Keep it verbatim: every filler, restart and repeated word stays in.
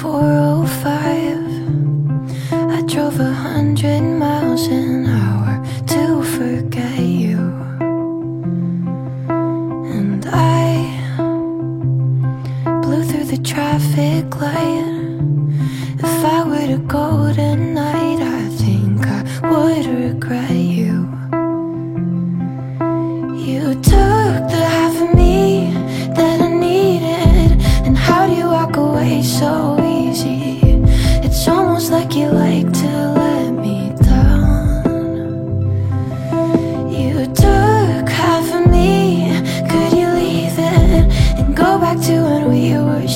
four oh five. I drove a hundred miles an hour to forget you, and I blew through the traffic light. If I were to go tonight, I think I would regret you. You took the half of me that I needed, and how do you walk away so easy? It's almost like you like to let me down. You took half of me, could you leave it and go back to when we were